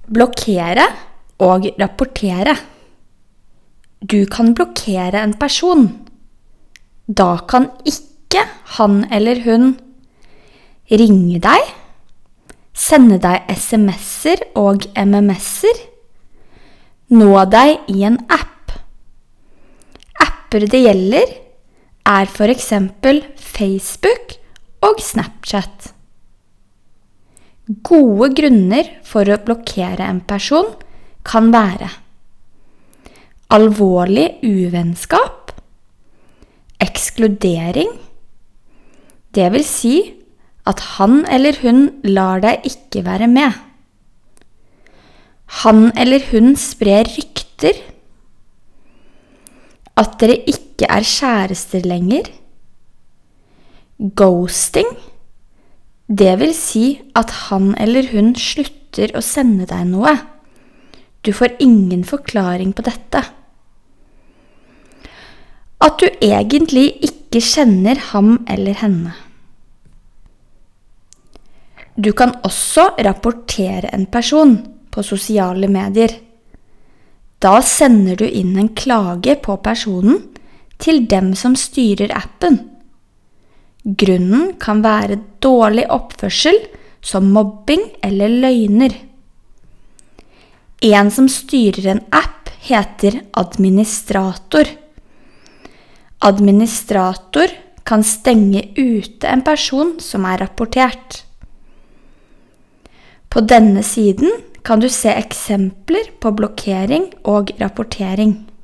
Blokkere og rapportere. Du kan blokkere en person. Da kan ikke han eller hun ringe deg, sende deg sms'er og MMS'er, nå deg i en app. Apper det gjelder for eksempel Facebook og Snapchat. Gode grunner for å blokkere en person kan være alvorlig uvennskap, ekskludering, det vil si at han eller hun lar deg ikke være med. Han eller hun sprer rykter, at dere ikke er kjærester lenger, ghosting, det vil si at han eller hun slutter å sende deg noe. Du får ingen forklaring på dette. At du egentlig ikke kjenner ham eller henne. Du kan også rapportere en person på sosiale medier. Da sender du inn en klage på personen til dem som styrer appen. Grunnen kan være dårlig oppførsel som mobbing eller løgner. En som styrer en app heter administrator. Administrator kan stenge ute en person som er rapportert. På denne siden kan du se eksempler på blokkering og rapportering.